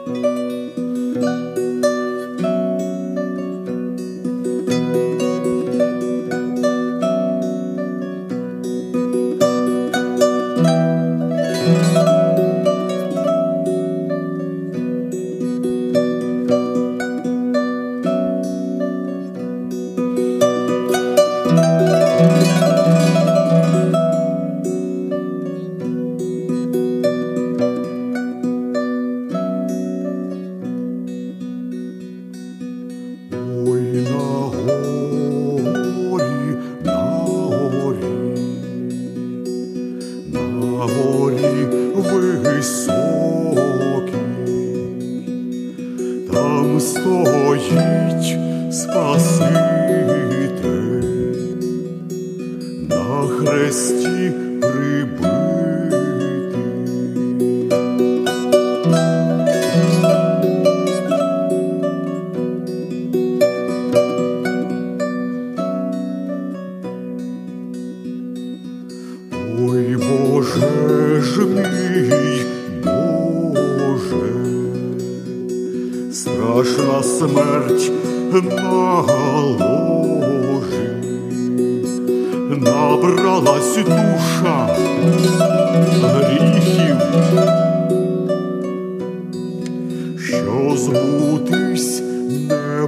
Там стоїть Спаситель, на хресті прибитий. Ой, Боже ж мій, Боже, страшна смерть на ложі, набралась душа гріхів, що збути